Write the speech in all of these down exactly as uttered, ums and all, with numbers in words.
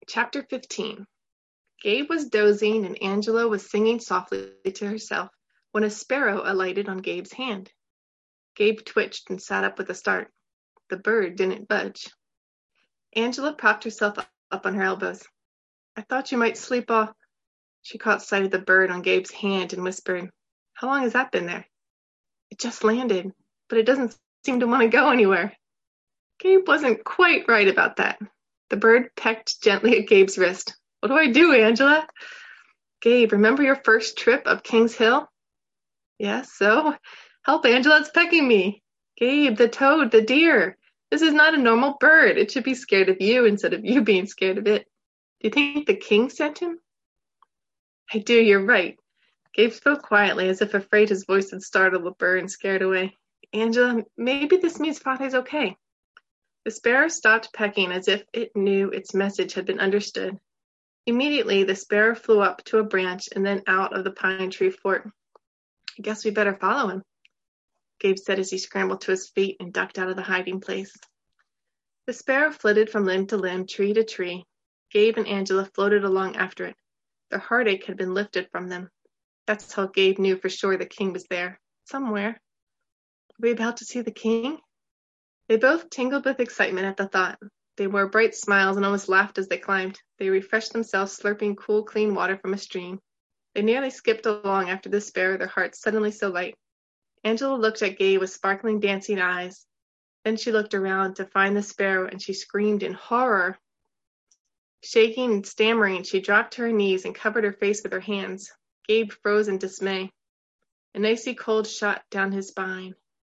Chapter fifteen. Gabe was dozing and Angela was singing softly to herself when a sparrow alighted on Gabe's hand. Gabe twitched and sat up with a start. The bird didn't budge. Angela propped herself up on her elbows. "I thought you might sleep off." She caught sight of the bird on Gabe's hand and whispered, "How long has that been there?" "It just landed, but it doesn't seem to want to go anywhere." Gabe wasn't quite right about that. The bird pecked gently at Gabe's wrist. "What do I do, Angela?" "Gabe, remember your first trip up King's Hill?" "Yes, so? Help, Angela, it's pecking me." "Gabe, the toad, the deer. This is not a normal bird. It should be scared of you instead of you being scared of it. Do you think the king sent him?" "I do, you're right." Gabe spoke quietly, as if afraid his voice had startled the bird and scared away. "Angela, maybe this means Father's okay." The sparrow stopped pecking as if it knew its message had been understood. Immediately, the sparrow flew up to a branch and then out of the pine tree fort. "I guess we better follow him," Gabe said as he scrambled to his feet and ducked out of the hiding place. The sparrow flitted from limb to limb, tree to tree. Gabe and Angela floated along after it. Their heartache had been lifted from them. That's how Gabe knew for sure the king was there, somewhere. Were we about to see the king? They both tingled with excitement at the thought. They wore bright smiles and almost laughed as they climbed. They refreshed themselves, slurping cool, clean water from a stream. They nearly skipped along after the sparrow, their hearts suddenly so light. Angela looked at Gabe with sparkling, dancing eyes. Then she looked around to find the sparrow, and she screamed in horror. Shaking and stammering, she dropped to her knees and covered her face with her hands. Gabe froze in dismay. An icy cold shot down his spine.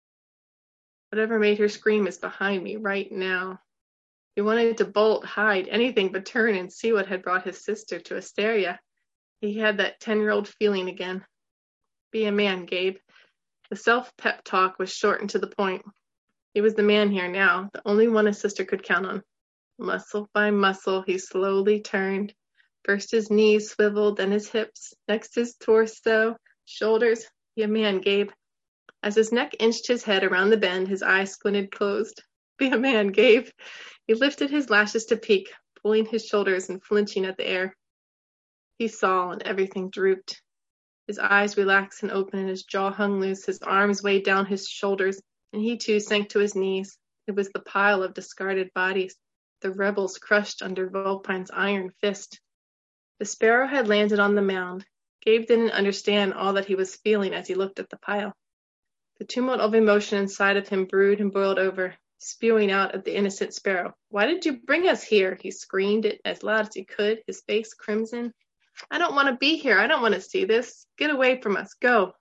Whatever made her scream is behind me right now. He wanted to bolt, hide, anything but turn and see what had brought his sister to Asteria. He had that ten-year-old feeling again. Be a man, Gabe. The self-pep talk was short and to the point. He was the man here now, the only one his sister could count on. Muscle by muscle, he slowly turned. First his knees swiveled, then his hips, next his torso, shoulders. Be a man, Gabe. As his neck inched his head around the bend, his eyes squinted closed. Be a man, Gabe. He lifted his lashes to peak, pulling his shoulders and flinching at the air. He saw, and everything drooped. His eyes relaxed and opened, and his jaw hung loose. His arms weighed down his shoulders, and he too sank to his knees. It was the pile of discarded bodies, the rebels crushed under Vulpine's iron fist. The sparrow had landed on the mound. Gabe didn't understand all that he was feeling as he looked at the pile. The tumult of emotion inside of him brewed and boiled over, spewing out at the innocent sparrow. "Why did you bring us here?" He screamed it as loud as he could, his face crimson. "I don't want to be here. I don't want to see this. Get away from us. Go."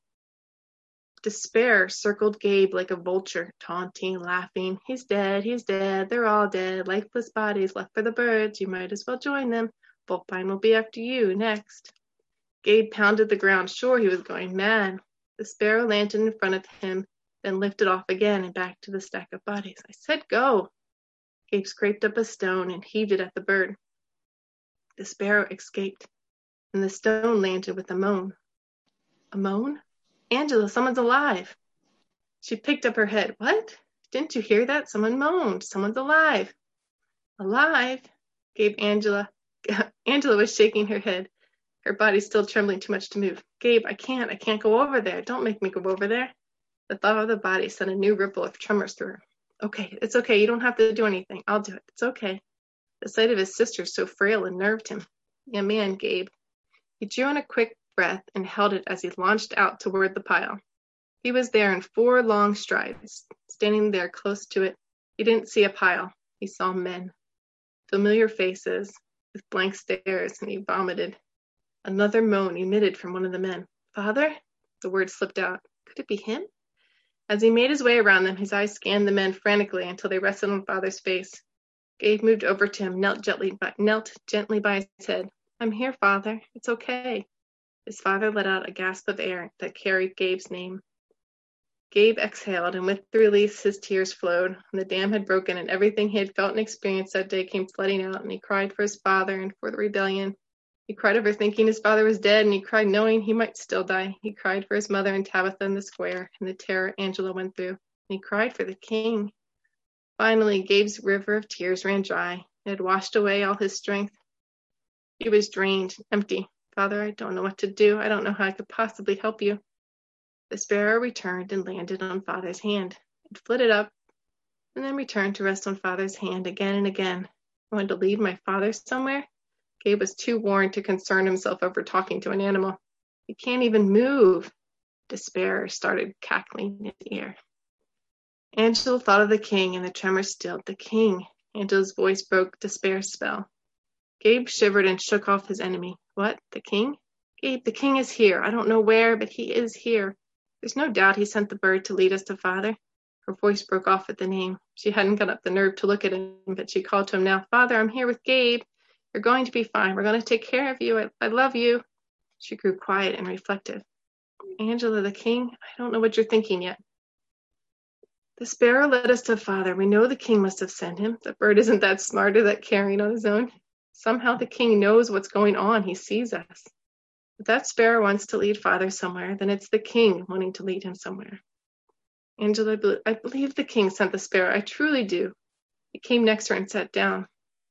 Despair circled Gabe like a vulture, taunting, laughing. "He's dead. He's dead. They're all dead. Lifeless bodies left for the birds. You might as well join them. Vulpine will be after you next." Gabe pounded the ground, sure he was going mad. The sparrow landed in front of him, then lifted off again and back to the stack of bodies. "I said go." Gabe scraped up a stone and heaved it at the bird. The sparrow escaped, and the stone landed with a moan. A moan? "Angela, someone's alive." She picked up her head. "What? Didn't you hear that? Someone moaned. Someone's alive." "Alive?" Gabe Angela. Angela was shaking her head, her body still trembling too much to move. "Gabe, I can't. I can't go over there. Don't make me go over there." The thought of the body sent a new ripple of tremors through her. "Okay, it's okay. You don't have to do anything. I'll do it. It's okay." The sight of his sister so frail unnerved him. "Yeah, man, Gabe." He drew in a quick breath and held it as he launched out toward the pile. He was there in four long strides, standing there close to it. He didn't see a pile. He saw men. Familiar faces, with blank stares, and he vomited. Another moan emitted from one of the men. "Father?" The word slipped out. Could it be him? As he made his way around them, his eyes scanned the men frantically until they rested on Father's face. Gabe moved over to him, knelt gently by, knelt gently by his head. "I'm here, Father. It's okay." His father let out a gasp of air that carried Gabe's name. Gabe exhaled, and with the release, his tears flowed. The dam had broken, and everything he had felt and experienced that day came flooding out, and he cried for his father and for the rebellion. He cried over thinking his father was dead, and he cried knowing he might still die. He cried for his mother and Tabitha in the square, and the terror Angela went through. And he cried for the king. Finally, Gabe's river of tears ran dry. It had washed away all his strength. He was drained, empty. Father, I don't know what to do. I don't know how I could possibly help you. The sparrow returned and landed on Father's hand. It flitted up and then returned to rest on Father's hand again and again. I wanted to leave my father somewhere. Gabe was too worn to concern himself over talking to an animal. He can't even move. Despair started cackling in his ear. Angela thought of the king, and the tremor stilled. The king. Angela's voice broke Despair's spell. Gabe shivered and shook off his enemy. What? The king? Gabe, the king is here. I don't know where, but he is here. There's no doubt he sent the bird to lead us to Father. Her voice broke off at the name. She hadn't got up the nerve to look at him, but she called to him now. Father, I'm here with Gabe. You're going to be fine. We're going to take care of you. I, I love you. She grew quiet and reflective. Angela, the king, I don't know what you're thinking yet. The sparrow led us to Father. We know the king must have sent him. The bird isn't that smart or that caring on his own. Somehow the king knows what's going on. He sees us. If that sparrow wants to lead Father somewhere, then it's the king wanting to lead him somewhere. Angela, I believe the king sent the sparrow. I truly do. He came next to her and sat down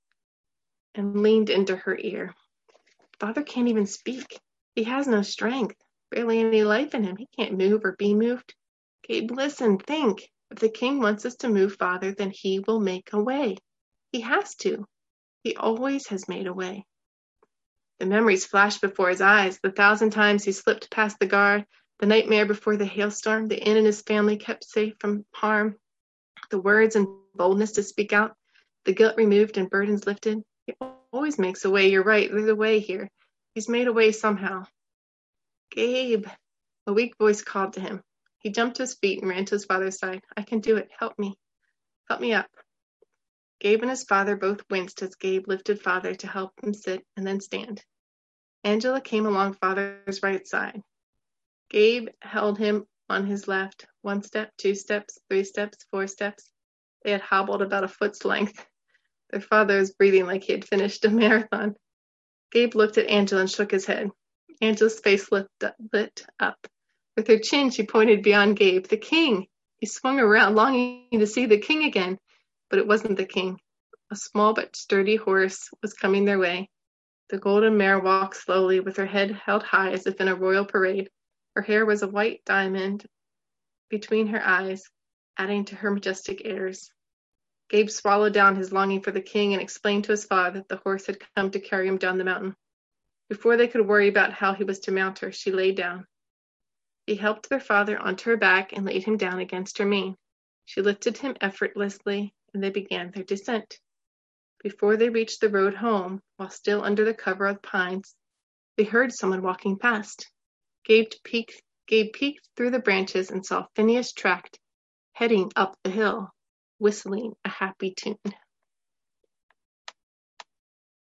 and leaned into her ear. Father can't even speak. He has no strength, barely any life in him. He can't move or be moved. Gabe, listen, think. If the king wants us to move Father, then he will make a way. He has to. He always has made a way. The memories flashed before his eyes. The thousand times he slipped past the guard, the nightmare before the hailstorm, the inn and his family kept safe from harm, the words and boldness to speak out, the guilt removed and burdens lifted. He always makes a way. You're right. There's a way here. He's made a way somehow. Gabe, a weak voice called to him. He jumped to his feet and ran to his father's side. I can do it. Help me. Help me up. Gabe and his father both winced as Gabe lifted Father to help him sit and then stand. Angela came along Father's right side. Gabe held him on his left. One step, two steps, three steps, four steps. They had hobbled about a foot's length. Their father was breathing like he had finished a marathon. Gabe looked at Angela and shook his head. Angela's face lit up. Lit up. With her chin, she pointed beyond Gabe. The king! He swung around, longing to see the king again. But it wasn't the king. A small but sturdy horse was coming their way. The golden mare walked slowly, with her head held high as if in a royal parade. Her hair was a white diamond between her eyes, adding to her majestic airs. Gabe swallowed down his longing for the king and explained to his father that the horse had come to carry him down the mountain. Before they could worry about how he was to mount her, she lay down. He helped their father onto her back and laid him down against her mane. She lifted him effortlessly, and they began their descent. Before they reached the road home, while still under the cover of pines, they heard someone walking past. Gabe peeked, Gabe peeked through the branches and saw Phineas Tract heading up the hill, whistling a happy tune.